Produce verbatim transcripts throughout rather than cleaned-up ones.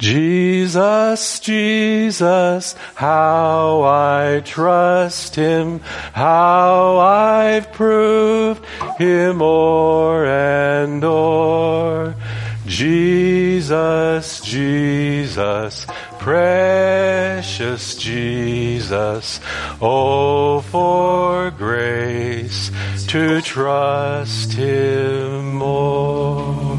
Jesus, Jesus, how I trust him, how I've proved him o'er and o'er. Jesus, Jesus, precious Jesus, oh, for grace to trust him more.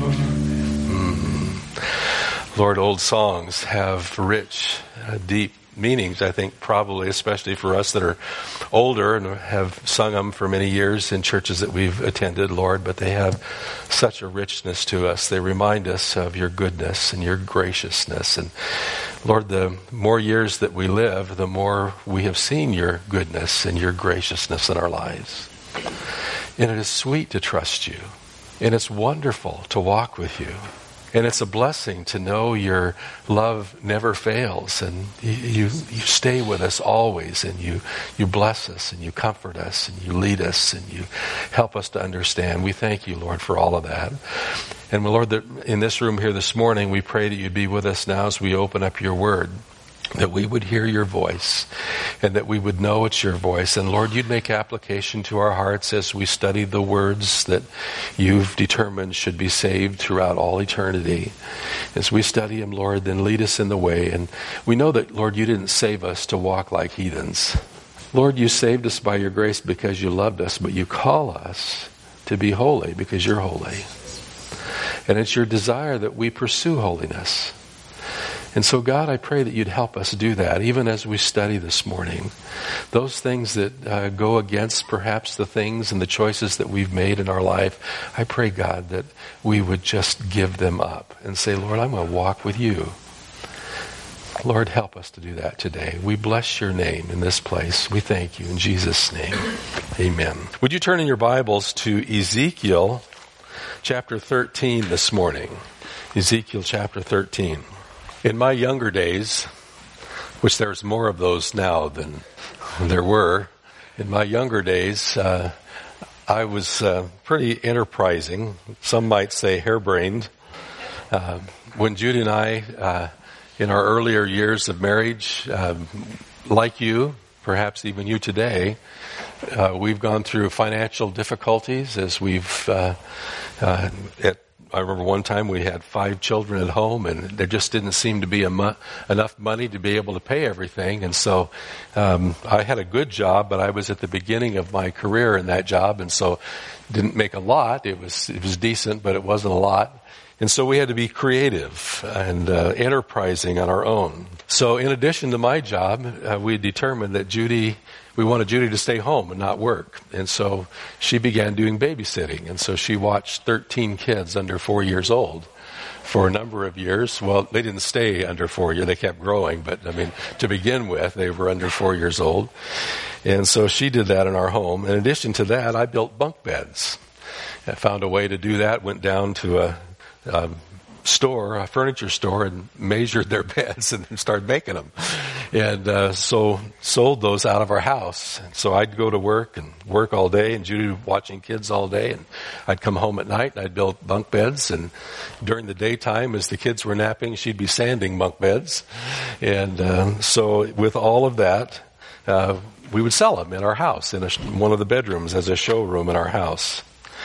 Mm. Lord, old songs have rich, uh, deep meanings, I think, probably, especially for us that are older and have sung them for many years in churches that we've attended, Lord, but they have such a richness to us. They remind us of your goodness and your graciousness. And Lord, the more years that we live, the more we have seen your goodness and your graciousness in our lives. And it is sweet to trust you. And it's wonderful to walk with you. And it's a blessing to know your love never fails, and you, you you stay with us always, and you you bless us, and you comfort us, and you lead us, and you help us to understand. We thank you, Lord, for all of that. And Lord, that in this room here this morning, we pray that you'd be with us now as we open up your word, that we would hear your voice, and that we would know it's your voice. And Lord, you'd make application to our hearts as we study the words that you've determined should be saved throughout all eternity. As we study them, Lord, then lead us in the way. And we know that, Lord, you didn't save us to walk like heathens. Lord, you saved us by your grace because you loved us, but you call us to be holy because you're holy. And it's your desire that we pursue holiness. And so, God, I pray that you'd help us do that, even as we study this morning. Those things that uh, go against perhaps the things and the choices that we've made in our life, I pray, God, that we would just give them up and say, Lord, I'm going to walk with you. Lord, help us to do that today. We bless your name in this place. We thank you in Jesus' name. Amen. Would you turn in your Bibles to Ezekiel chapter thirteen this morning? Ezekiel chapter thirteen. In my younger days, which there's more of those now than there were, in my younger days, uh, I was uh, pretty enterprising. Some might say harebrained. Uh, when Judy and I, uh, in our earlier years of marriage, uh, like you, perhaps even you today, uh, we've gone through financial difficulties as we've uh, uh, at I remember one time we had five children at home, and there just didn't seem to be a mo- enough money to be able to pay everything. And so um, I had a good job, but I was at the beginning of my career in that job, and so didn't make a lot. It was it was decent, but it wasn't a lot. And so we had to be creative and uh, enterprising on our own. So in addition to my job, uh, we determined that Judy, we wanted Judy to stay home and not work. And so she began doing babysitting. And so she watched thirteen kids under four years old for a number of years. Well, they didn't stay under four years. They kept growing. But, I mean, to begin with, they were under four years old. And so she did that in our home. In addition to that, I built bunk beds. I found a way to do that, went down to a a store, a furniture store, and measured their beds and then started making them. And uh, so sold those out of our house. And so I'd go to work and work all day, and Judy watching kids all day. And I'd come home at night, and I'd build bunk beds. And during the daytime, as the kids were napping, she'd be sanding bunk beds. And um, so with all of that, uh, we would sell them in our house, in a, one of the bedrooms as a showroom in our house.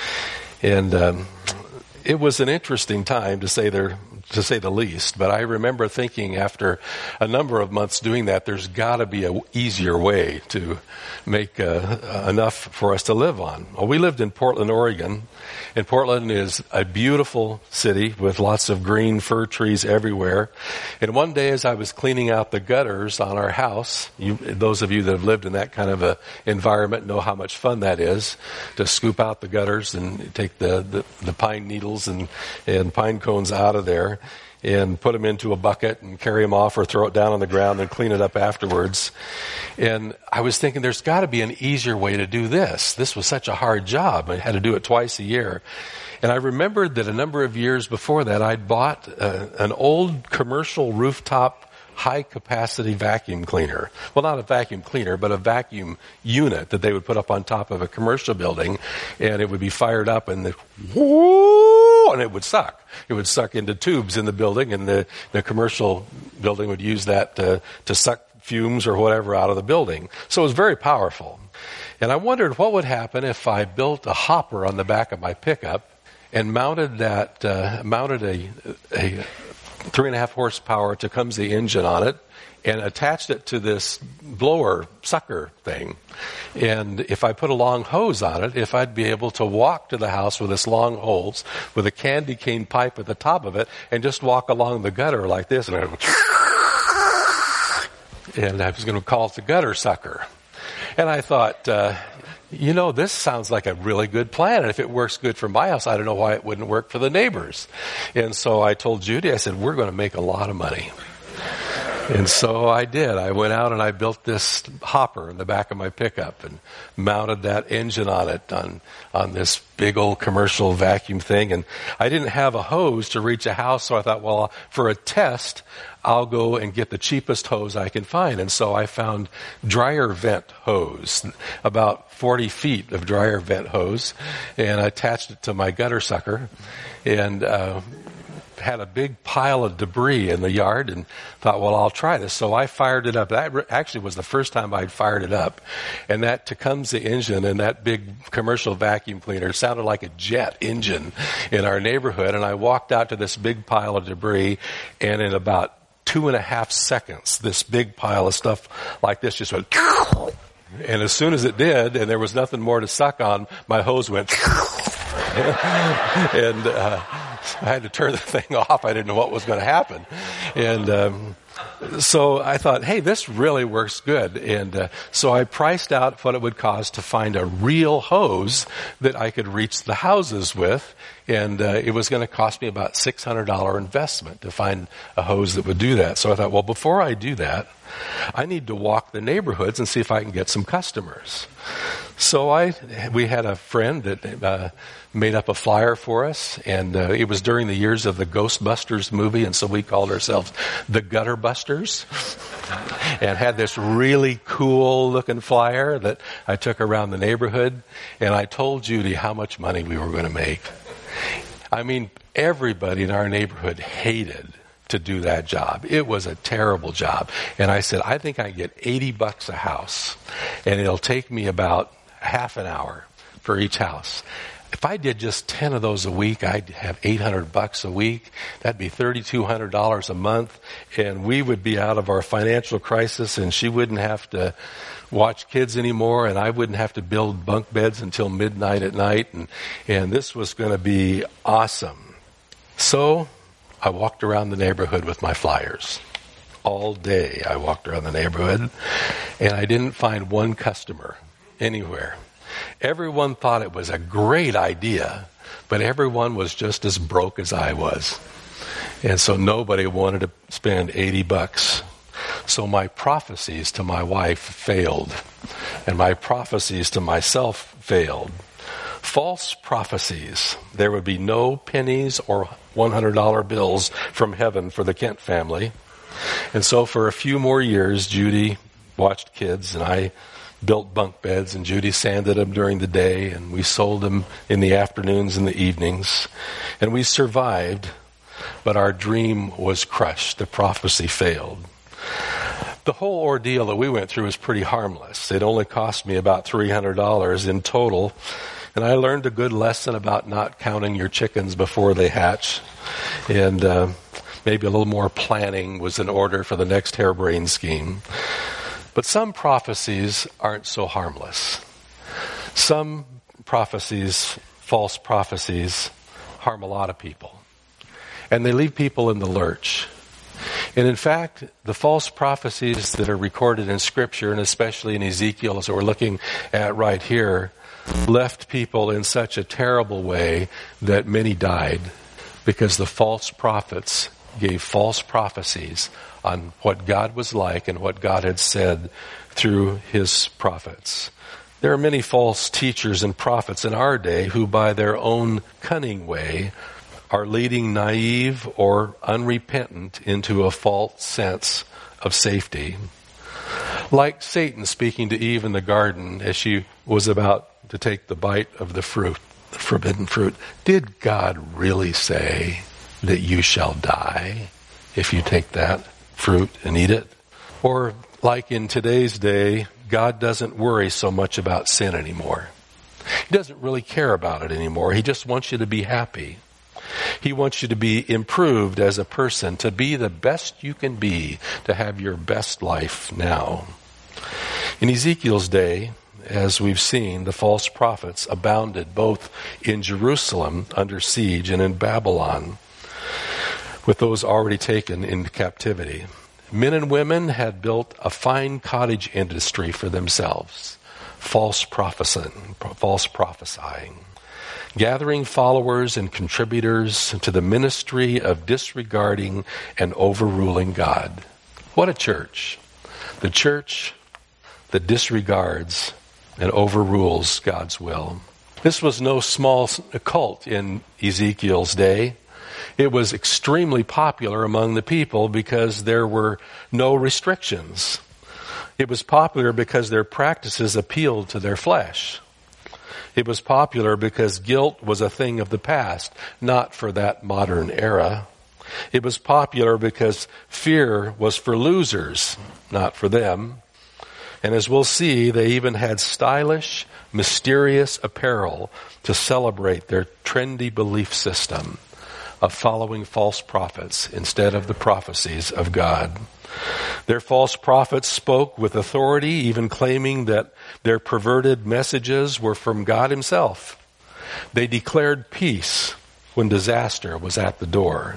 And um, it was an interesting time, to say there, to say the least. But I remember thinking after a number of months doing that, there's got to be an easier way to make uh, enough for us to live on. Well, we lived in Portland, Oregon, and Portland is a beautiful city with lots of green fir trees everywhere. And one day, as I was cleaning out the gutters on our house, you, those of you that have lived in that kind of a environment know how much fun that is, to scoop out the gutters and take the, the, the pine needles and, and pine cones out of there and put them into a bucket and carry them off or throw it down on the ground and clean it up afterwards. And I was thinking there's got to be an easier way to do this. This was such a hard job. I had to do it twice a year. And I remembered that a number of years before that, I'd bought uh, an old commercial rooftop high-capacity vacuum cleaner. Well, not a vacuum cleaner, but a vacuum unit that they would put up on top of a commercial building, and it would be fired up, and the, whoo, and it would suck. It would suck into tubes in the building, and the, the commercial building would use that to, to suck fumes or whatever out of the building. So it was very powerful. And I wondered what would happen if I built a hopper on the back of my pickup and mounted that, uh, mounted a, a three and a half horsepower Tecumseh engine on it, and attached it to this blower sucker thing. And if I put a long hose on it, if I'd be able to walk to the house with this long hose with a candy cane pipe at the top of it and just walk along the gutter like this, and I, would and I was going to call it the gutter sucker. And I thought, uh, you know, this sounds like a really good plan. And if it works good for my house, I don't know why it wouldn't work for the neighbors. And so I told Judy, I said, we're going to make a lot of money. And so I did. I went out and I built this hopper in the back of my pickup and mounted that engine on it on, on this big old commercial vacuum thing. And I didn't have a hose to reach a house, so I thought, well, for a test, I'll go and get the cheapest hose I can find. And so I found dryer vent hose, about forty feet of dryer vent hose, and I attached it to my gutter sucker, and uh had a big pile of debris in the yard, and thought, well, I'll try this. So I fired it up. That actually was the first time I'd fired it up. And that Tecumseh engine and that big commercial vacuum cleaner sounded like a jet engine in our neighborhood. And I walked out to this big pile of debris, and in about two and a half seconds, this big pile of stuff like this just went, and as soon as it did, and there was nothing more to suck on, my hose went, and uh, I had to turn the thing off. I didn't know what was going to happen. And um, so I thought, hey, this really works good. And uh, so I priced out what it would cost to find a real hose that I could reach the houses with. And uh, it was going to cost me about six hundred dollars investment to find a hose that would do that. So I thought, well, before I do that, I need to walk the neighborhoods and see if I can get some customers. So I, we had a friend that uh, made up a flyer for us, and uh, it was during the years of the Ghostbusters movie, and so we called ourselves the Gutter Busters, and had this really cool looking flyer that I took around the neighborhood, and I told Judy how much money we were going to make. I mean, everybody in our neighborhood hated to do that job. It was a terrible job. And I said, I think I can get eighty bucks a house, and it'll take me about half an hour for each house. If I did just ten of those a week, I'd have eight hundred bucks a week. That'd be thirty-two hundred dollars a month, and we would be out of our financial crisis, and she wouldn't have to watch kids anymore, and I wouldn't have to build bunk beds until midnight at night, and, and this was going to be awesome. So I walked around the neighborhood with my flyers. All day I walked around the neighborhood, and I didn't find one customer anywhere. Everyone thought it was a great idea, but everyone was just as broke as I was. And so nobody wanted to spend eighty bucks. So my prophecies to my wife failed, and my prophecies to myself failed. False prophecies. There would be no pennies or one hundred dollar bills from heaven for the Kent family. And so for a few more years, Judy watched kids, and I built bunk beds, and Judy sanded them during the day, and we sold them in the afternoons and the evenings. And we survived, but our dream was crushed. The prophecy failed. The whole ordeal that we went through was pretty harmless. It only cost me about three hundred dollars in total. And I learned a good lesson about not counting your chickens before they hatch. And uh, maybe a little more planning was in order for the next harebrained scheme. But some prophecies aren't so harmless. Some prophecies, false prophecies, harm a lot of people. And they leave people in the lurch. And in fact, the false prophecies that are recorded in Scripture, and especially in Ezekiel, as we're looking at right here, left people in such a terrible way that many died because the false prophets gave false prophecies on what God was like and what God had said through his prophets. There are many false teachers and prophets in our day who, by their own cunning way, are leading naive or unrepentant into a false sense of safety. Like Satan speaking to Eve in the garden as she was about to take the bite of the fruit. forbidden fruit. Did God really say that you shall die if you take that fruit and eat it? Or like in today's day, God doesn't worry so much about sin anymore. He doesn't really care about it anymore. He just wants you to be happy. He wants you to be improved as a person, to be the best you can be, to have your best life now. In Ezekiel's day, as we've seen, the false prophets abounded both in Jerusalem under siege and in Babylon, with those already taken into captivity. Men and women had built a fine cottage industry for themselves, false prophesying, false prophesying, gathering followers and contributors to the ministry of disregarding and overruling God. What a church. The church that disregards and overrules God's will. This was no small cult in Ezekiel's day. It was extremely popular among the people because there were no restrictions. It was popular because their practices appealed to their flesh. It was popular because guilt was a thing of the past, not for that modern era. It was popular because fear was for losers, not for them. And as we'll see, they even had stylish, mysterious apparel to celebrate their trendy belief system of following false prophets instead of the prophecies of God. Their false prophets spoke with authority, even claiming that their perverted messages were from God himself. They declared peace when disaster was at the door.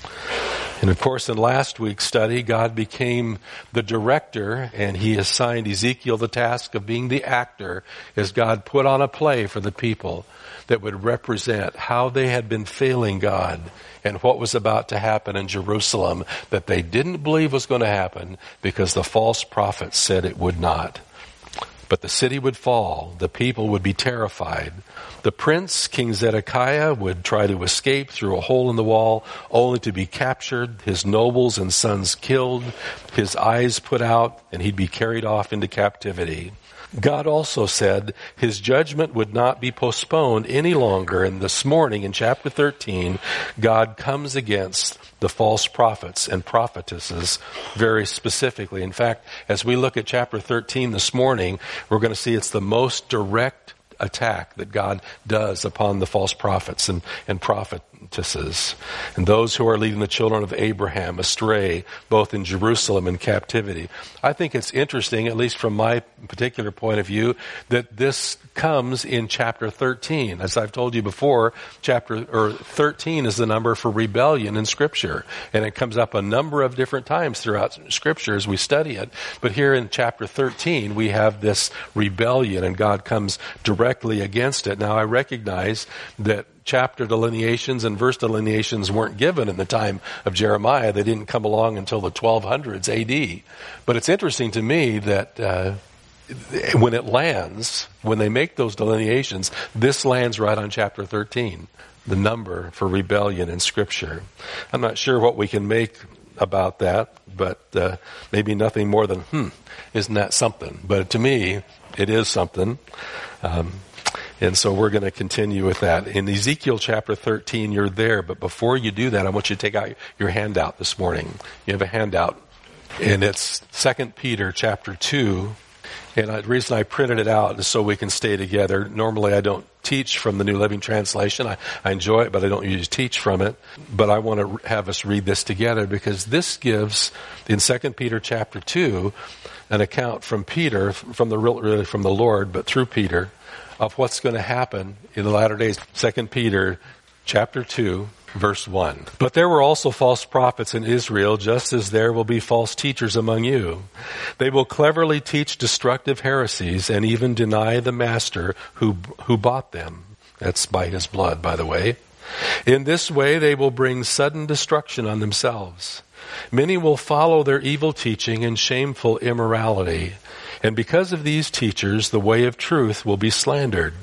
And of course, in last week's study, God became the director, and he assigned Ezekiel the task of being the actor as God put on a play for the people that would represent how they had been failing God and what was about to happen in Jerusalem that they didn't believe was going to happen because the false prophets said it would not. But the city would fall. The people would be terrified. The prince, King Zedekiah, would try to escape through a hole in the wall, only to be captured, his nobles and sons killed, his eyes put out, and he'd be carried off into captivity. God also said his judgment would not be postponed any longer. And this morning in chapter thirteen, God comes against the false prophets and prophetesses very specifically. In fact, as we look at chapter thirteen this morning, we're going to see it's the most direct attack that God does upon the false prophets and, and prophetesses and those who are leading the children of Abraham astray, both in Jerusalem and captivity. I think it's interesting, at least from my particular point of view, that this comes in chapter thirteen. As I've told you before, chapter or thirteen is the number for rebellion in Scripture, and it comes up a number of different times throughout Scripture as we study it. But here in chapter thirteen, we have this rebellion, and God comes directly against it. Now, I recognize that chapter delineations and verse delineations weren't given in the time of Jeremiah. They didn't come along until the twelve hundreds A D. But it's interesting to me that uh, when it lands, when they make those delineations, this lands right on chapter thirteen, the number for rebellion in Scripture. I'm not sure what we can make about that, but uh, maybe nothing more than, hmm, isn't that something? But to me, it is something. Um, and so we're going to continue with that. In Ezekiel chapter thirteen, you're there, but before you do that, I want you to take out your handout this morning. You have a handout, and it's Second Peter chapter two. And the reason I printed it out is so we can stay together. Normally I don't teach from the New Living Translation. I, I enjoy it, but I don't usually teach from it. But I want to have us read this together because this gives, in Second Peter chapter two, an account from Peter, from the really from the Lord, but through Peter, of what's going to happen in the latter days. Second Peter chapter two, verse one. But there were also false prophets in Israel, just as there will be false teachers among you. They will cleverly teach destructive heresies and even deny the master who who bought them. That's by his blood, by the way. In this way they will bring sudden destruction on themselves. Many will follow their evil teaching and shameful immorality. And because of these teachers, the way of truth will be slandered.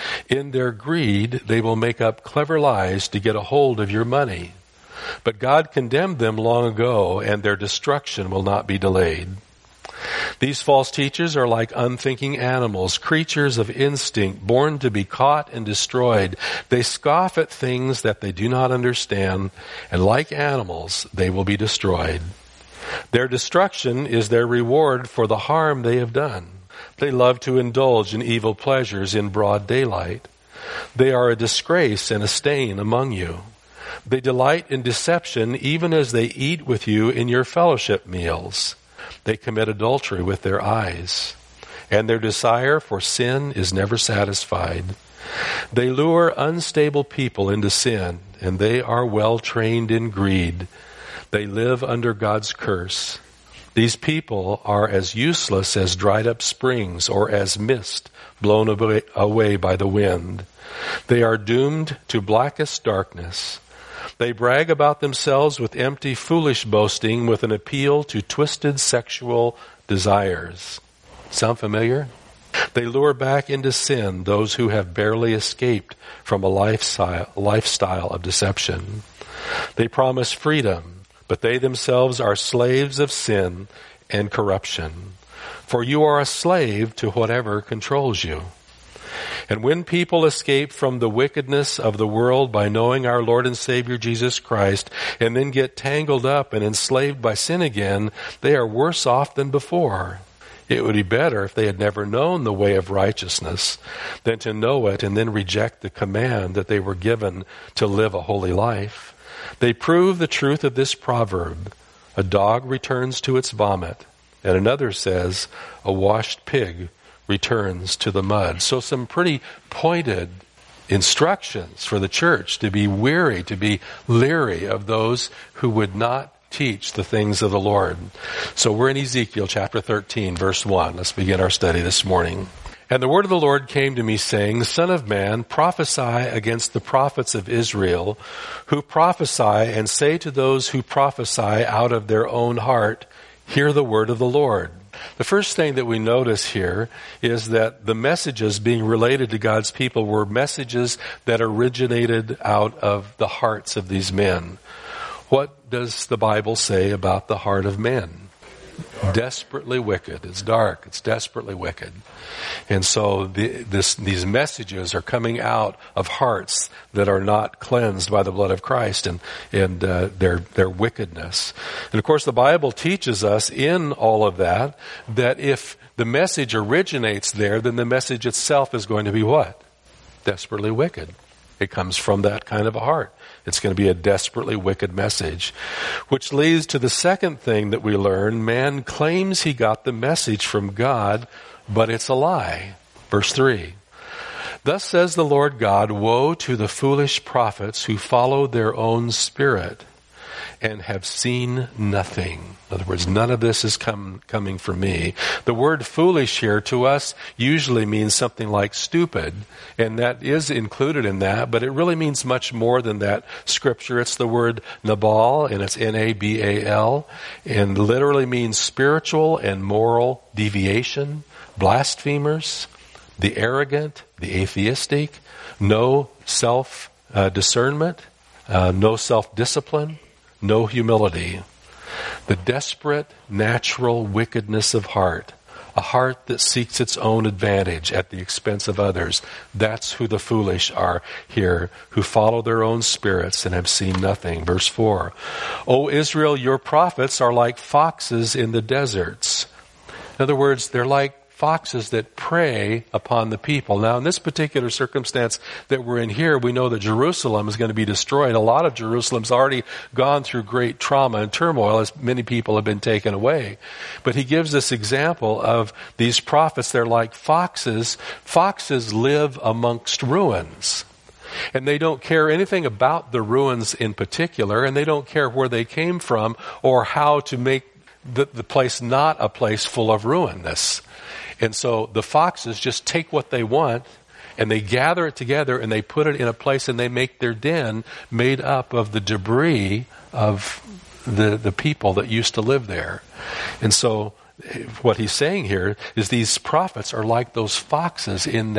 In their greed, they will make up clever lies to get a hold of your money. But God condemned them long ago, and their destruction will not be delayed. These false teachers are like unthinking animals, creatures of instinct, born to be caught and destroyed. They scoff at things that they do not understand, and like animals, they will be destroyed. Their destruction is their reward for the harm they have done. They love to indulge in evil pleasures in broad daylight. They are a disgrace and a stain among you. They delight in deception even as they eat with you in your fellowship meals. They commit adultery with their eyes, and their desire for sin is never satisfied. They lure unstable people into sin, and they are well trained in greed. They live under God's curse. These people are as useless as dried up springs or as mist blown away by the wind. They are doomed to blackest darkness. They brag about themselves with empty, foolish boasting, with an appeal to twisted sexual desires. Sound familiar? They lure back into sin those who have barely escaped from a lifestyle, lifestyle of deception. They promise freedom, but they themselves are slaves of sin and corruption. For you are a slave to whatever controls you. And when people escape from the wickedness of the world by knowing our Lord and Savior Jesus Christ, and then get tangled up and enslaved by sin again, they are worse off than before. It would be better if they had never known the way of righteousness than to know it and then reject the command that they were given to live a holy life. They prove the truth of this proverb: a dog returns to its vomit, and another says, a washed pig returns to the mud. So some pretty pointed instructions for the church to be weary, to be leery of those who would not teach the things of the Lord. So we're in Ezekiel chapter thirteen, verse one. Let's begin our study this morning. And the word of the Lord came to me, saying, Son of man, prophesy against the prophets of Israel, who prophesy, and say to those who prophesy out of their own heart, hear the word of the Lord. The first thing that we notice here is that the messages being related to God's people were messages that originated out of the hearts of these men. What does the Bible say about the heart of men? Desperately wicked. It's dark. It's desperately wicked. And so the, this, these messages are coming out of hearts that are not cleansed by the blood of Christ and, and uh, their, their wickedness. And of course the Bible teaches us in all of that, that if the message originates there, then the message itself is going to be what? Desperately wicked. It comes from that kind of a heart. It's going to be a desperately wicked message. Which leads to the second thing that we learn. Man claims he got the message from God, but it's a lie. Verse three. Thus says the Lord God, woe to the foolish prophets who follow their own spirit and have seen nothing. In other words, none of this is come, coming from me. The word foolish here to us usually means something like stupid, and that is included in that, but it really means much more than that. Scripture, it's the word Nabal, and it's N A B A L, and literally means spiritual and moral deviation, blasphemers, the arrogant, the atheistic, no self-discernment, uh, uh, no self-discipline, no humility. The desperate, natural wickedness of heart. A heart that seeks its own advantage at the expense of others. That's who the foolish are here, who follow their own spirits and have seen nothing. Verse four. O Israel, your prophets are like foxes in the deserts. In other words, they're like foxes that prey upon the people. Now, in this particular circumstance that we're in here, we know that Jerusalem is going to be destroyed. A lot of Jerusalem's already gone through great trauma and turmoil as many people have been taken away. But he gives this example of these prophets. They're like foxes. Foxes live amongst ruins. And they don't care anything about the ruins in particular, and they don't care where they came from or how to make the, the place not a place full of ruinness. And so the foxes just take what they want and they gather it together and they put it in a place and they make their den made up of the debris of the, the people that used to live there. And so what he's saying here is these prophets are like those foxes in that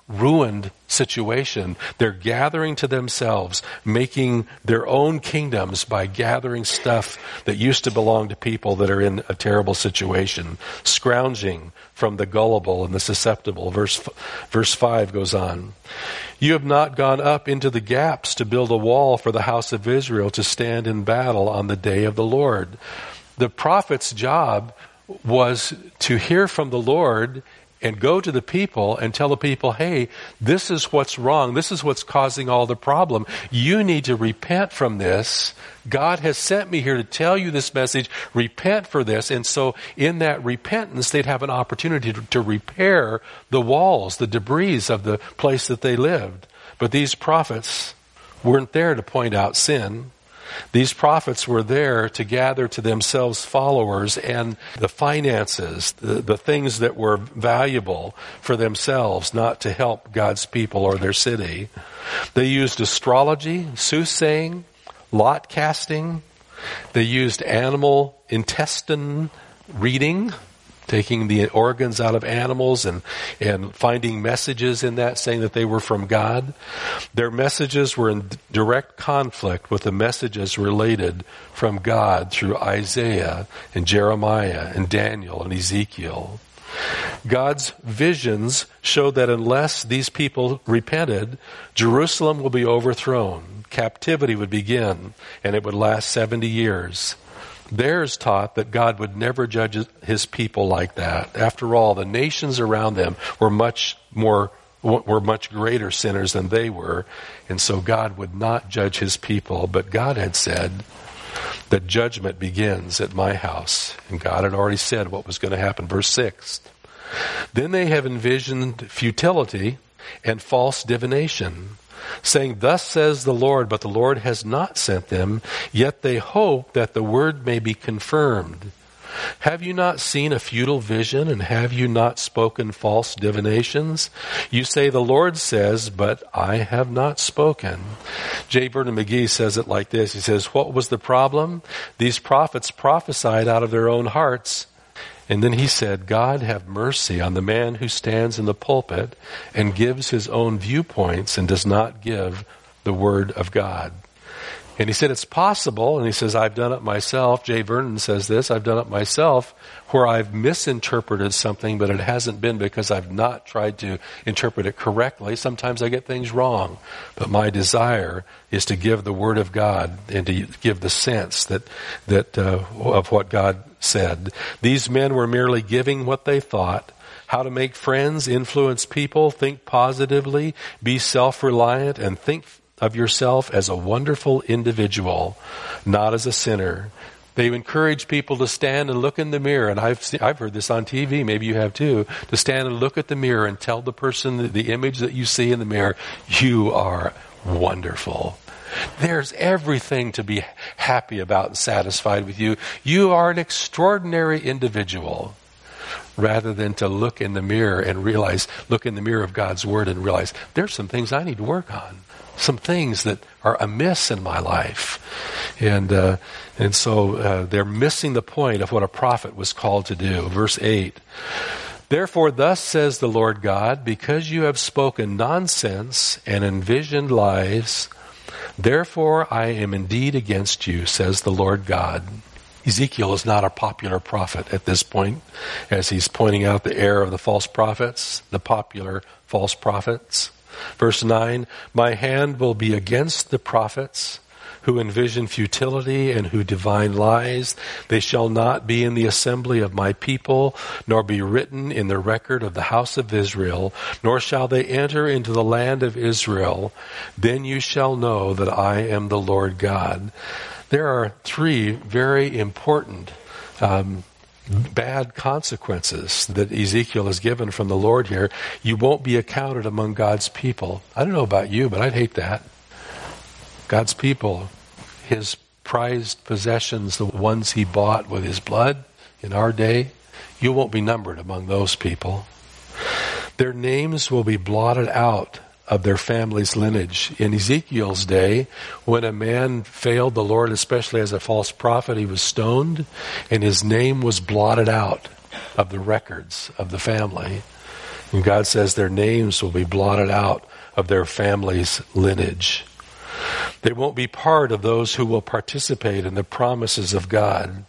ruined situation. They're gathering to themselves, making their own kingdoms by gathering stuff that used to belong to people that are in a terrible situation, scrounging from the gullible and the susceptible. Verse, verse five goes on. You have not gone up into the gaps to build a wall for the house of Israel to stand in battle on the day of the Lord. The prophet's job was to hear from the Lord and go to the people and tell the people, hey, this is what's wrong. This is what's causing all the problem. You need to repent from this. God has sent me here to tell you this message. Repent for this. And so in that repentance, they'd have an opportunity to, to repair the walls, the debris of the place that they lived. But these prophets weren't there to point out sin. These prophets were there to gather to themselves followers and the finances, the, the things that were valuable for themselves, not to help God's people or their city. They used astrology, soothsaying, lot casting. They used animal intestine reading, taking the organs out of animals and, and finding messages in that saying that they were from God. Their messages were in direct conflict with the messages related from God through Isaiah and Jeremiah and Daniel and Ezekiel. God's visions showed that unless these people repented, Jerusalem will be overthrown, captivity would begin, and it would last seventy years. Theirs taught that God would never judge his people like that. After all, the nations around them were much more, were much greater sinners than they were, and so God would not judge his people. But God had said that judgment begins at my house, and God had already said what was going to happen. Verse six. Then they have envisioned futility and false divination, saying, thus says the Lord, but the Lord has not sent them, yet they hope that the word may be confirmed. Have you not seen a futile vision, and have you not spoken false divinations? You say, the Lord says, but I have not spoken. J. Vernon McGee says it like this. He says, what was the problem? These prophets prophesied out of their own hearts. And then he said, God have mercy on the man who stands in the pulpit and gives his own viewpoints and does not give the word of God. And he said, it's possible, and he says, I've done it myself. J. Vernon says this, I've done it myself, where I've misinterpreted something, but it hasn't been because I've not tried to interpret it correctly. Sometimes I get things wrong, but my desire is to give the word of God and to give the sense that that uh, of what God said. These men were merely giving what they thought, how to make friends, influence people, think positively, be self-reliant, and think of yourself as a wonderful individual, not as a sinner. They encourage people to stand and look in the mirror, and I've seen, I've heard this on T V, maybe you have too, to stand and look at the mirror and tell the person, the image that you see in the mirror, you are wonderful. There's everything to be happy about and satisfied with you. You are an extraordinary individual. Rather than to look in the mirror and realize, look in the mirror of God's Word and realize, there's some things I need to work on. Some things that are amiss in my life. And uh, and so uh, they're missing the point of what a prophet was called to do. Verse eight. Therefore, thus says the Lord God, because you have spoken nonsense and envisioned lies, therefore I am indeed against you, says the Lord God. Ezekiel is not a popular prophet at this point, as he's pointing out the error of the false prophets, the popular false prophets. Verse nine, my hand will be against the prophets who envision futility and who divine lies. They shall not be in the assembly of my people, nor be written in the record of the house of Israel, nor shall they enter into the land of Israel. Then you shall know that I am the Lord God. There are three very important um, bad consequences that Ezekiel is given from the Lord here. You won't be accounted among God's people. I don't know about you, but I'd hate that. God's people, his prized possessions, the ones he bought with his blood in our day, you won't be numbered among those people. Their names will be blotted out of their family's lineage. In Ezekiel's day, when a man failed the Lord, especially as a false prophet, he was stoned, and his name was blotted out of the records of the family. And God says their names will be blotted out of their family's lineage. They won't be part of those who will participate in the promises of God.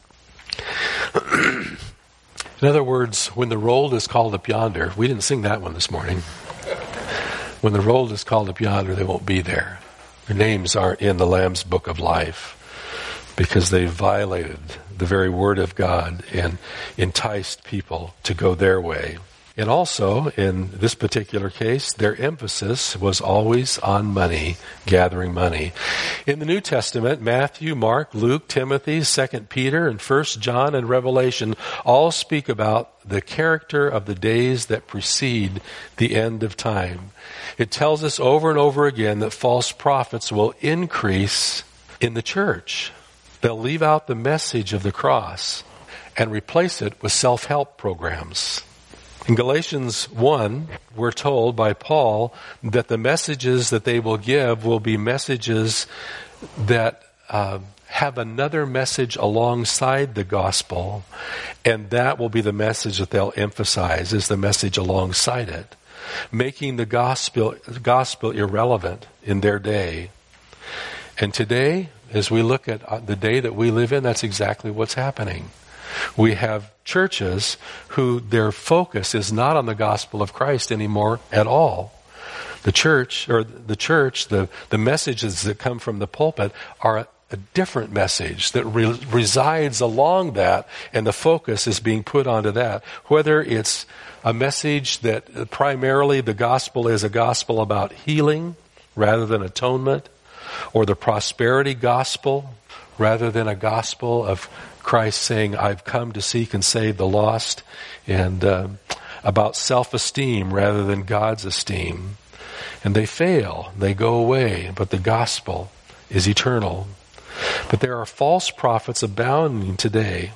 In other words, when the roll is called up yonder, we didn't sing that one this morning. When the roll is called up yonder, they won't be there. Their names aren't in the Lamb's Book of Life because they violated the very word of God and enticed people to go their way. And also, in this particular case, their emphasis was always on money, gathering money. In the New Testament, Matthew, Mark, Luke, Timothy, Second Peter, and First John and Revelation all speak about the character of the days that precede the end of time. It tells us over and over again that false prophets will increase in the church. They'll leave out the message of the cross and replace it with self-help programs. In Galatians one, we're told by Paul that the messages that they will give will be messages that uh, have another message alongside the gospel, and that will be the message that they'll emphasize, is the message alongside it, making the gospel gospel irrelevant in their day. And today, as we look at the day that we live in, that's exactly what's happening. We have churches who their focus is not on the gospel of Christ anymore at all. The church, or the church, the, the messages that come from the pulpit are a, a different message that re- resides along that, and the focus is being put onto that. Whether it's a message that primarily the gospel is a gospel about healing rather than atonement, or the prosperity gospel rather than a gospel of Christ saying, I've come to seek and save the lost, and uh, about self-esteem rather than God's esteem. And they fail, they go away, but the gospel is eternal. But there are false prophets abounding today.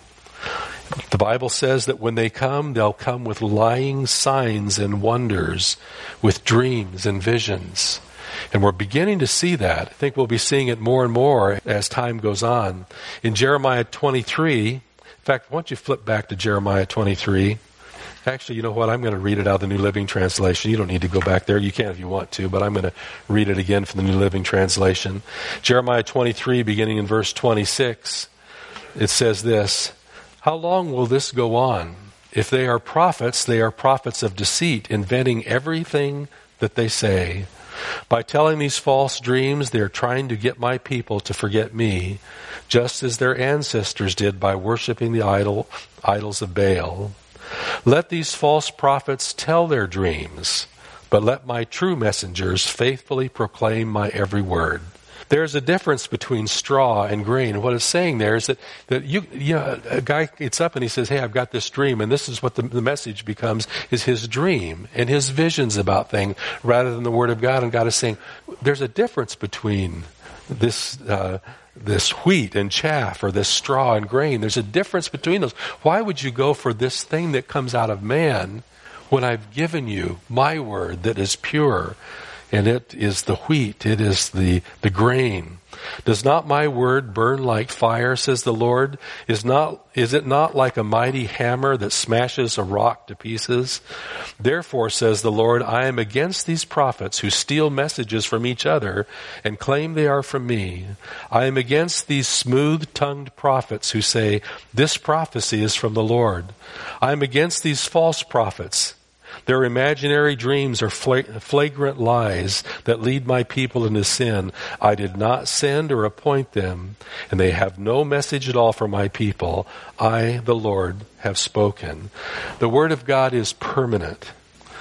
The Bible says that when they come, they'll come with lying signs and wonders, with dreams and visions. And we're beginning to see that. I think we'll be seeing it more and more as time goes on. In Jeremiah twenty-three, in fact, why don't you flip back to Jeremiah twenty-three? Actually, you know what? I'm going to read it out of the New Living Translation. You don't need to go back there. You can if you want to, but I'm going to read it again from the New Living Translation. Jeremiah twenty-three, beginning in verse twenty-six, it says this, "How long will this go on? If they are prophets, they are prophets of deceit, inventing everything that they say. By telling these false dreams, they are trying to get my people to forget me, just as their ancestors did by worshiping the idol, idols of Baal. Let these false prophets tell their dreams, but let my true messengers faithfully proclaim my every word." There's a difference between straw and grain. And what it's saying there is that, that you, you know, a guy gets up and he says, hey, I've got this dream, and this is what the, the message becomes, is his dream and his visions about things, rather than the Word of God. And God is saying, there's a difference between this, uh, this wheat and chaff, or this straw and grain. There's a difference between those. Why would you go for this thing that comes out of man when I've given you my word that is pure? And it is the wheat, it is the, the grain. Does not my word burn like fire, says the Lord? Is not, is it not like a mighty hammer that smashes a rock to pieces? Therefore, says the Lord, I am against these prophets who steal messages from each other and claim they are from me. I am against these smooth-tongued prophets who say, this prophecy is from the Lord. I am against these false prophets. Their imaginary dreams are flagrant lies that lead my people into sin. I did not send or appoint them, and they have no message at all for my people. I, the Lord, have spoken. The Word of God is permanent,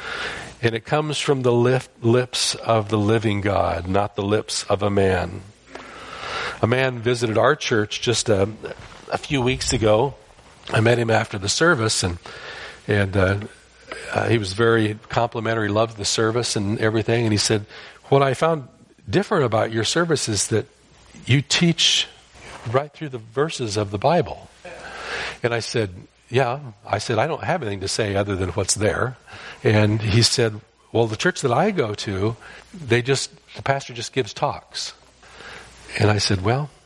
and it comes from the lips of the living God, not the lips of a man. A man visited our church just a, a few weeks ago. I met him after the service, and and uh, Uh, he was very complimentary, loved the service and everything. And he said, what I found different about your service is that you teach right through the verses of the Bible. And I said, yeah. I said, I don't have anything to say other than what's there. And he said, well, the church that I go to, they just, the pastor just gives talks. And I said, well,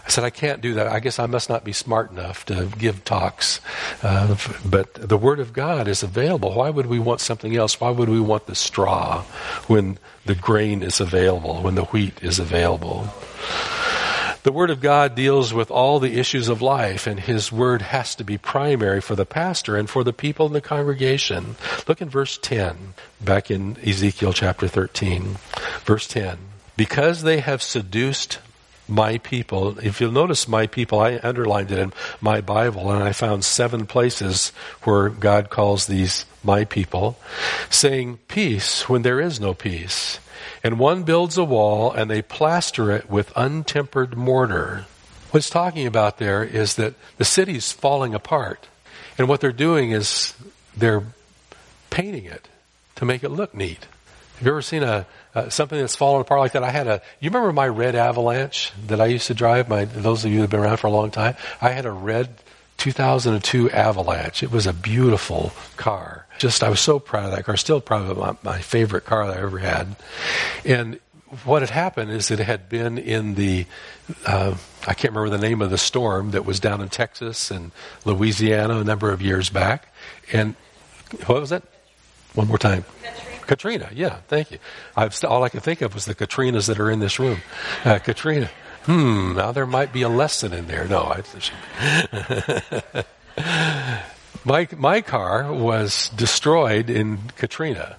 I said, I can't do that. I guess I must not be smart enough to give talks. Uh, but the Word of God is available. Why would we want something else? Why would we want the straw when the grain is available, when the wheat is available? The Word of God deals with all the issues of life, and His Word has to be primary for the pastor and for the people in the congregation. Look in verse ten, back in Ezekiel chapter thirteen. Verse ten. Because they have seduced my people. If you'll notice my people, I underlined it in my Bible, and I found seven places where God calls these my people, saying peace when there is no peace. And one builds a wall, and they plaster it with untempered mortar. What it's talking about there is that the city's falling apart. And what they're doing is they're painting it to make it look neat. Have you ever seen a uh, something that's fallen apart like that? I had a, you remember my red Avalanche that I used to drive? My, those of you that have been around for a long time, I had a red two thousand two Avalanche. It was a beautiful car. Just, I was so proud of that car. Still probably my, my favorite car that I ever had. And what had happened is it had been in the, uh, I can't remember the name of the storm that was down in Texas and Louisiana a number of years back. And what was that? One more time. Katrina, Katrina yeah, thank you. I've st- all I could think of was the Katrinas that are in this room. Uh, Katrina. Hmm, now there might be a lesson in there. No, I... my, my car was destroyed in Katrina,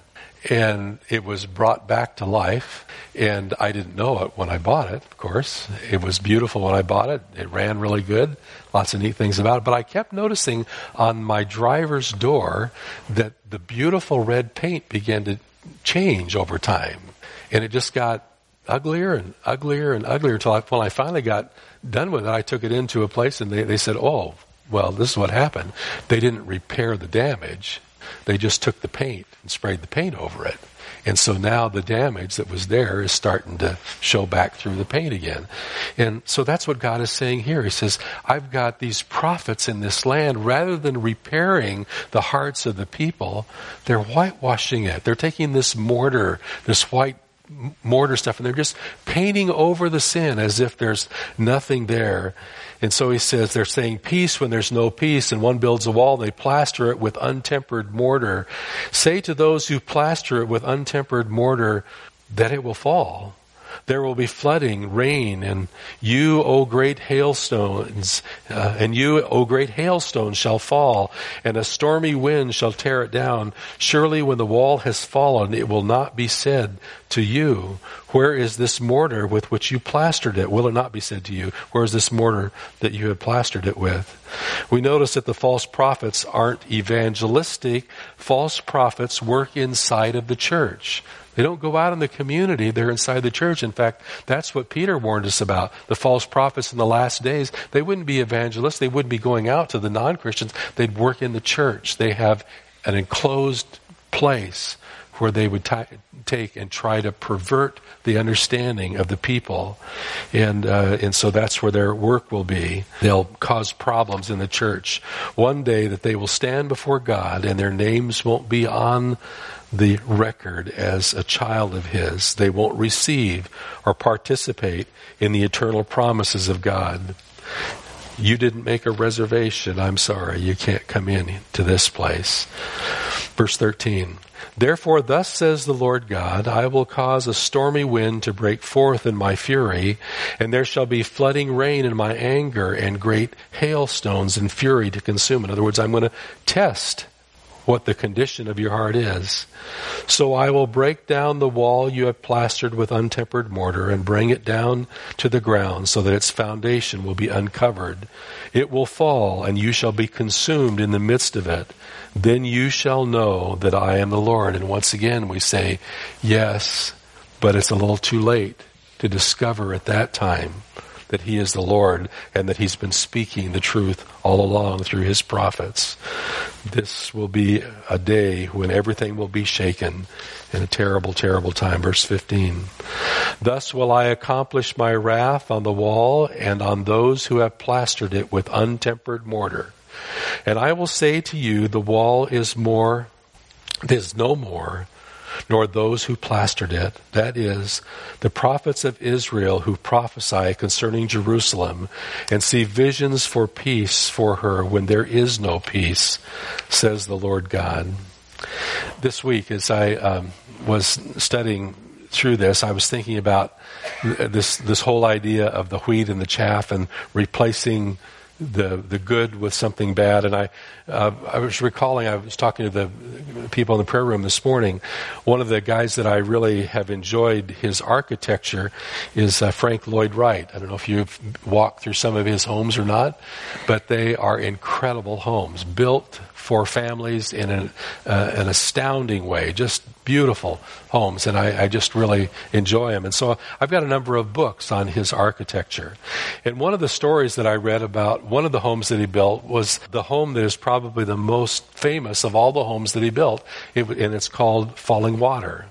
and it was brought back to life, and I didn't know it when I bought it, of course. It was beautiful when I bought it. It ran really good. Lots of neat things about it. But I kept noticing on my driver's door that the beautiful red paint began to change over time. And it just got uglier and uglier and uglier until I, when I finally got done with it, I took it into a place and they, they said, oh, well, this is what happened. They didn't repair the damage. They just took the paint and sprayed the paint over it. And so now the damage that was there is starting to show back through the paint again. And so that's what God is saying here. He says, I've got these prophets in this land. Rather than repairing the hearts of the people, they're whitewashing it. They're taking this mortar, this white mortar stuff, and they're just painting over the sin as if there's nothing there. And so he says they're saying peace when there's no peace, and one builds a wall, and they plaster it with untempered mortar. Say to those who plaster it with untempered mortar that it will fall. There will be flooding, rain, and you, O great hailstones, uh, and you, O great hailstones, shall fall, and a stormy wind shall tear it down. Surely when the wall has fallen, it will not be said to you, where is this mortar with which you plastered it? Will it not be said to you, where is this mortar that you have plastered it with? We notice that the false prophets aren't evangelistic. False prophets work inside of the church. They don't go out in the community, they're inside the church. In fact, that's what Peter warned us about. The false prophets in the last days, they wouldn't be evangelists, they wouldn't be going out to the non-Christians, they'd work in the church. They have an enclosed place where they would t- take and try to pervert the understanding of the people. And uh, and so that's where their work will be. They'll cause problems in the church. One day that they will stand before God and their names won't be on the record as a child of His. They won't receive or participate in the eternal promises of God. You didn't make a reservation. I'm sorry, you can't come in to this place. Verse thirteen. Therefore, thus says the Lord God, I will cause a stormy wind to break forth in my fury, and there shall be flooding rain in my anger, and great hailstones in fury to consume. In other words, I'm going to test what the condition of your heart is. So I will break down the wall you have plastered with untempered mortar and bring it down to the ground so that its foundation will be uncovered. It will fall and you shall be consumed in the midst of it. Then you shall know that I am the Lord. And once again we say, yes, but it's a little too late to discover at that time that He is the Lord and that He's been speaking the truth all along through His prophets. This will be a day when everything will be shaken in a terrible, terrible time. Verse fifteen. Thus will I accomplish my wrath on the wall and on those who have plastered it with untempered mortar. And I will say to you, the wall is more, is no more, nor those who plastered it. That is, the prophets of Israel who prophesy concerning Jerusalem and see visions for peace for her when there is no peace, says the Lord God. This week, as I um, was studying through this, I was thinking about this this whole idea of the wheat and the chaff and replacing the the good with something bad. And I uh, I was recalling, I was talking to the people in the prayer room this morning. One of the guys that I really have enjoyed his architecture is uh, Frank Lloyd Wright. I don't know if you've walked through some of his homes or not, but they are incredible homes built for families in an, uh, an astounding way, just beautiful homes, and I, I just really enjoy them. And so I've got a number of books on his architecture. And one of the stories that I read about one of the homes that he built was the home that is probably the most famous of all the homes that he built, it, and it's called Falling Water.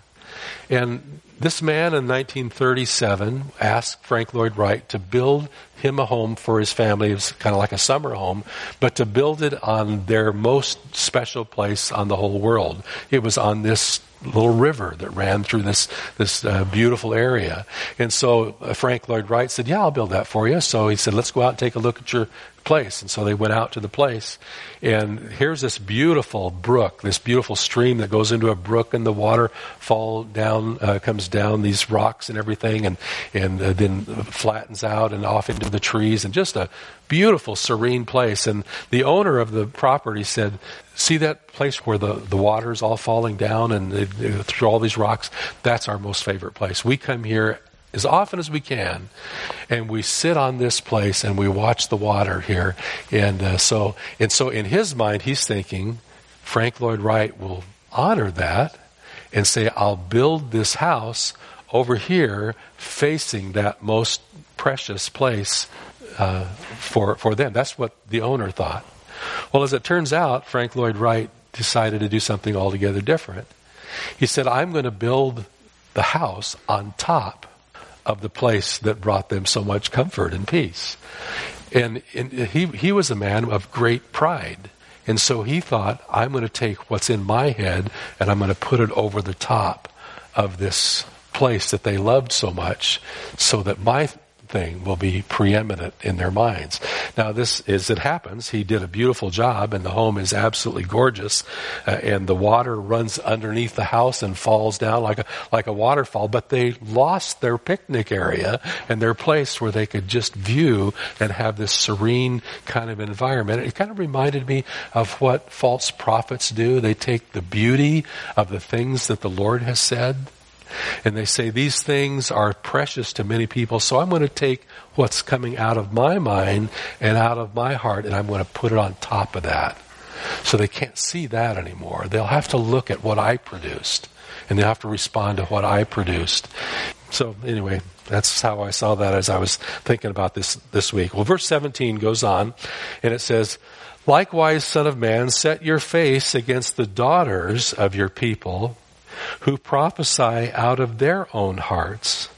And this man in nineteen thirty-seven asked Frank Lloyd Wright to build him a home for his family. It was kind of like a summer home, but to build it on their most special place on the whole world. It was on this little river that ran through this this uh, beautiful area. And so uh, Frank Lloyd Wright said, yeah, I'll build that for you. So he said, let's go out and take a look at your place. And so they went out to the place, and here's this beautiful brook, this beautiful stream that goes into a brook, and the water fall down, uh, comes down these rocks and everything, and and uh, then flattens out and off into the trees, and just a beautiful, serene place. And the owner of the property said, see that place where the, the water is all falling down and it, it, through all these rocks? That's our most favorite place. We come here as often as we can, and we sit on this place and we watch the water here. And uh, so, and so, in his mind, he's thinking Frank Lloyd Wright will honor that and say, "I'll build this house over here, facing that most precious place uh, for for them." That's what the owner thought. Well, as it turns out, Frank Lloyd Wright decided to do something altogether different. He said, "I'm going to build the house on top of the place that brought them so much comfort and peace." And, and he he was a man of great pride. And so he thought, I'm going to take what's in my head and I'm going to put it over the top of this place that they loved so much, so that my thing will be preeminent in their minds. Now, this, as it happens, he did a beautiful job, and the home is absolutely gorgeous, uh, and the water runs underneath the house and falls down like a like a waterfall. But they lost their picnic area and their place where they could just view and have this serene kind of environment. It kind of reminded me of what false prophets do. They take the beauty of the things that the Lord has said, and they say, these things are precious to many people, so I'm going to take what's coming out of my mind and out of my heart, and I'm going to put it on top of that. So they can't see that anymore. They'll have to look at what I produced, and they'll have to respond to what I produced. So anyway, that's how I saw that as I was thinking about this this week. Well, verse seventeen goes on, and it says, likewise, Son of Man, set your face against the daughters of your people, who prophesy out of their own hearts.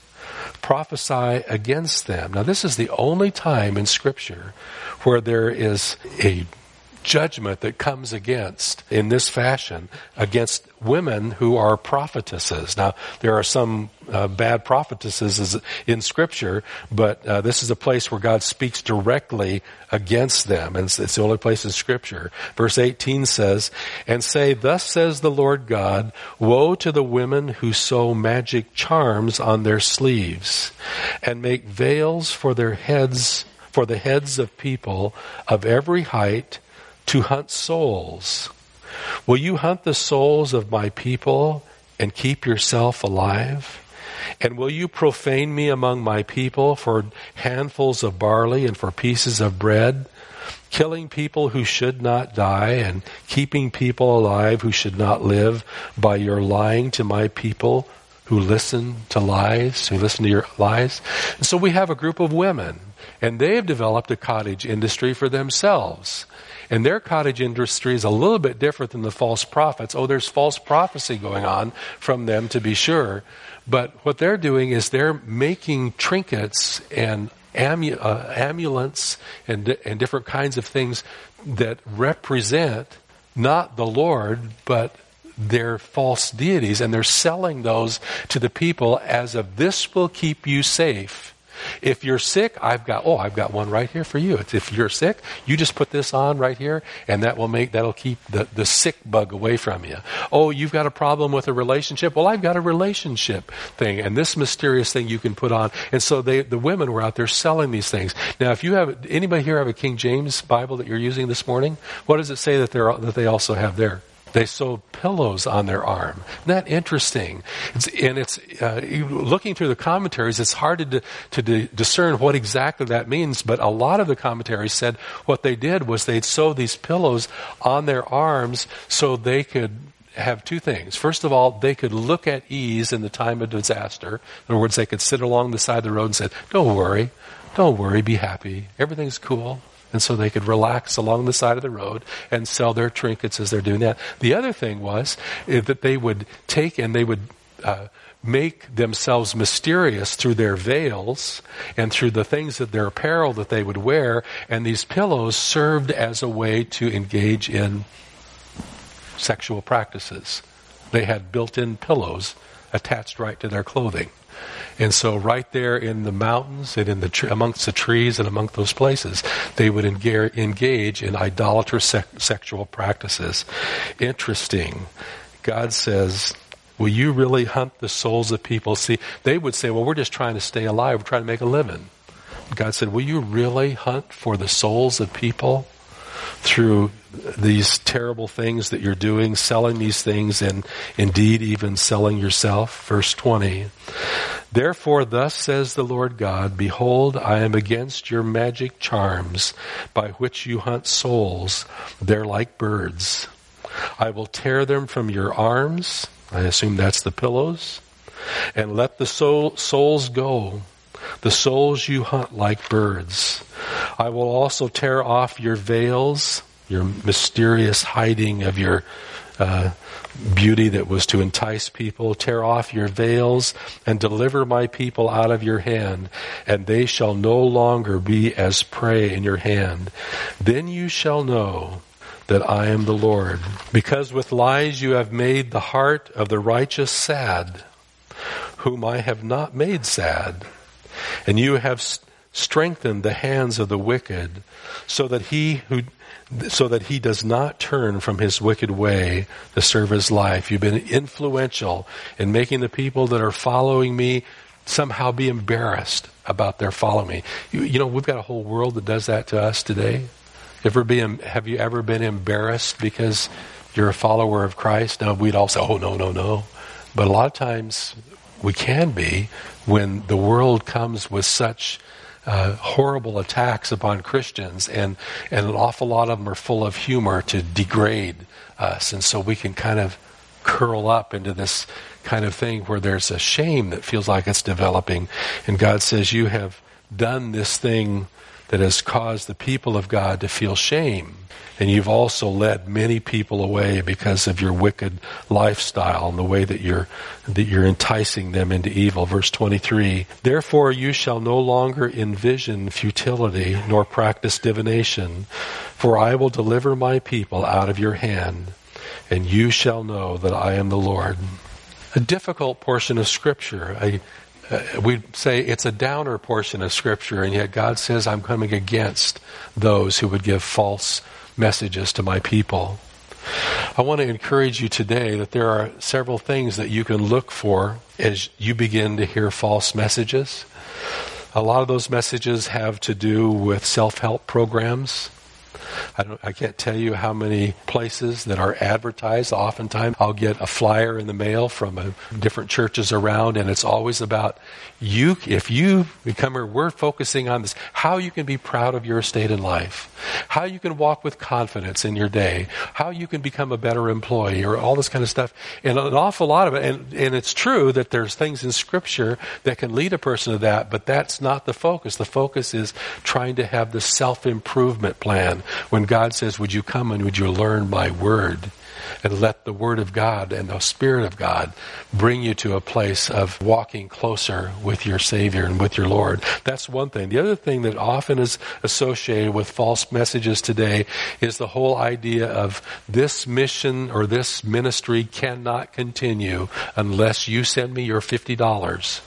Prophesy against them. Now, this is the only time in Scripture where there is a judgment that comes against, in this fashion, against women who are prophetesses. Now, there are some uh, bad prophetesses in Scripture, but uh, this is a place where God speaks directly against them, and it's, it's the only place in Scripture. Verse eighteen says, and say, thus says the Lord God, woe to the women who sew magic charms on their sleeves, and make veils for their heads, for the heads of people of every height, to hunt souls. Will you hunt the souls of my people and keep yourself alive? And will you profane me among my people for handfuls of barley and for pieces of bread, killing people who should not die and keeping people alive who should not live by your lying to my people who listen to lies, who listen to your lies? And so we have a group of women, and they have developed a cottage industry for themselves. And their cottage industry is a little bit different than the false prophets. Oh, there's false prophecy going on from them, to be sure. But what they're doing is they're making trinkets and amu- uh, amulets and, and different kinds of things that represent not the Lord, but their false deities, and they're selling those to the people as if this will keep you safe. If you're sick, I've got, oh, I've got one right here for you. It's, if you're sick, you just put this on right here, and that will make, that'll keep the, the sick bug away from you. Oh, you've got a problem with a relationship? Well, I've got a relationship thing, and this mysterious thing you can put on. And so they, the women were out there selling these things. Now, if you have, anybody here have a King James Bible that you're using this morning? What does it say that they're, that they also have there? They sewed pillows on their arm. Isn't that interesting? It's, and it's uh, looking through the commentaries, it's hard to, d- to d- discern what exactly that means, but a lot of the commentaries said what they did was they'd sew these pillows on their arms so they could have two things. First of all, they could look at ease in the time of disaster. In other words, they could sit along the side of the road and say, don't worry, don't worry, be happy, everything's cool. And so they could relax along the side of the road and sell their trinkets as they're doing that. The other thing was uh, that they would take and they would uh, make themselves mysterious through their veils and through the things that their apparel that they would wear. And these pillows served as a way to engage in sexual practices. They had built-in pillows attached right to their clothing. And so right there in the mountains and in the tr- amongst the trees and among those places, they would engage, engage in idolatrous sec- sexual practices. Interesting. God says, will you really hunt the souls of people? See, they would say, well, we're just trying to stay alive. We're trying to make a living. God said, will you really hunt for the souls of people through these terrible things that you're doing, selling these things, and indeed even selling yourself? Verse twenty. Therefore, thus says the Lord God, behold, I am against your magic charms by which you hunt souls. They're like birds. I will tear them from your arms. I assume that's the pillows. And let the soul, souls go. The souls you hunt like birds. I will also tear off your veils, your mysterious hiding of your uh, beauty that was to entice people. Tear off your veils and deliver my people out of your hand, and they shall no longer be as prey in your hand. Then you shall know that I am the Lord. Because with lies you have made the heart of the righteous sad, whom I have not made sad. And you have strengthened the hands of the wicked, so that he who, so that he does not turn from his wicked way to serve his life. You've been influential in making the people that are following me somehow be embarrassed about their following me. You, you know, we've got a whole world that does that to us today. Ever be, have you ever been embarrassed because you're a follower of Christ? Now, we'd all say, oh, no, no, no. But a lot of times we can be when the world comes with such uh, horrible attacks upon Christians, and, and an awful lot of them are full of humor to degrade us. And so we can kind of curl up into this kind of thing where there's a shame that feels like it's developing. And God says, you have done this thing that has caused the people of God to feel shame. And you've also led many people away because of your wicked lifestyle and the way that you're that you're enticing them into evil. Verse twenty-three, therefore you shall no longer envision futility nor practice divination, for I will deliver my people out of your hand, and you shall know that I am the Lord. A difficult portion of Scripture. A, Uh, we'd say it's a downer portion of Scripture, and yet God says, I'm coming against those who would give false messages to my people. I want to encourage you today that there are several things that you can look for as you begin to hear false messages. A lot of those messages have to do with self-help programs. I don't, I can't tell you how many places that are advertised. Oftentimes I'll get a flyer in the mail from a, different churches around, and it's always about you. If you become here, we're focusing on this, how you can be proud of your estate in life, how you can walk with confidence in your day, how you can become a better employee, or all this kind of stuff. And an awful lot of it, and, and it's true that there's things in Scripture that can lead a person to that, but that's not the focus. The focus is trying to have the self-improvement plan when God says, would you come and would you learn my word? And let the Word of God and the Spirit of God bring you to a place of walking closer with your Savior and with your Lord. That's one thing. The other thing that often is associated with false messages today is the whole idea of this mission or this ministry cannot continue unless you send me your fifty dollars.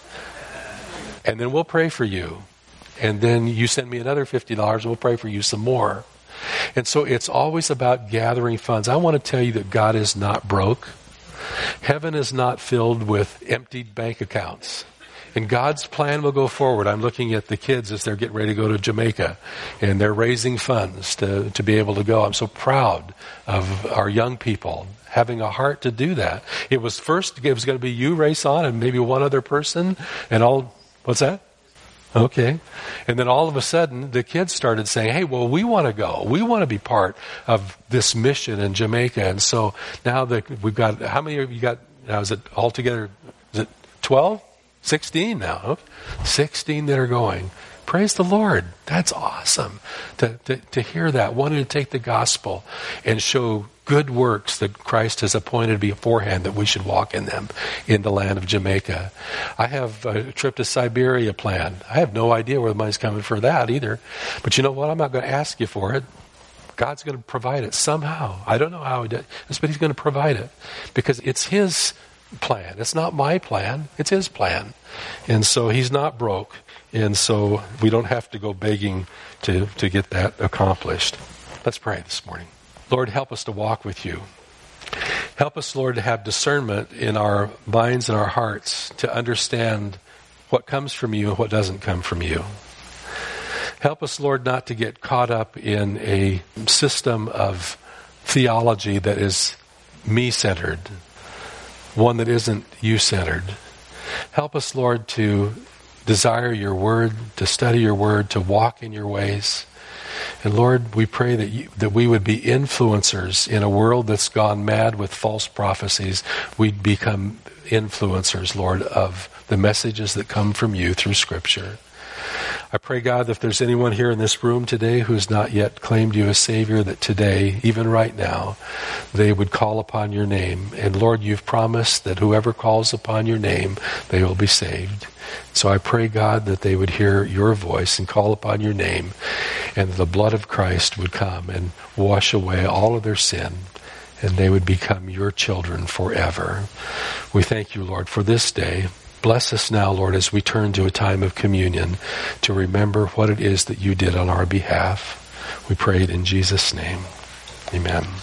And then we'll pray for you. And then you send me another fifty dollars and we'll pray for you some more. And so it's always about gathering funds. I want to tell you that God is not broke. Heaven is not filled with emptied bank accounts. And God's plan will go forward. I'm looking at the kids as they're getting ready to go to Jamaica. And they're raising funds to, to be able to go. I'm so proud of our young people having a heart to do that. It was first, it was going to be you, Rayson, and maybe one other person. And all, what's that? Okay. And then all of a sudden, the kids started saying, hey, well, we want to go. We want to be part of this mission in Jamaica. And so now that we've got, how many of you got, now is it altogether, is it twelve? sixteen now. Okay. sixteen that are going. Praise the Lord. That's awesome to, to, to hear that. Wanting to take the gospel and show good works that Christ has appointed beforehand that we should walk in them in the land of Jamaica. I have a trip to Siberia planned. I have no idea where the money's coming for that either. But you know what? I'm not going to ask you for it. God's going to provide it somehow. I don't know how he does, but he's going to provide it because it's his plan. It's not my plan. It's his plan. And so he's not broke. And so we don't have to go begging to, to get that accomplished. Let's pray this morning. Lord, help us to walk with you. Help us, Lord, to have discernment in our minds and our hearts to understand what comes from you and what doesn't come from you. Help us, Lord, not to get caught up in a system of theology that is me-centered, one that isn't you-centered. Help us, Lord, to desire your word, to study your word, to walk in your ways. And Lord, we pray that you, that we would be influencers in a world that's gone mad with false prophecies. We'd become influencers, Lord, of the messages that come from you through Scripture. I pray, God, if there's anyone here in this room today who's not yet claimed you as Savior, that today, even right now, they would call upon your name. And Lord, you've promised that whoever calls upon your name, they will be saved. So I pray, God, that they would hear your voice and call upon your name, and the blood of Christ would come and wash away all of their sin, and they would become your children forever. We thank you, Lord, for this day. Bless us now, Lord, as we turn to a time of communion to remember what it is that you did on our behalf. We pray it in Jesus' name. Amen.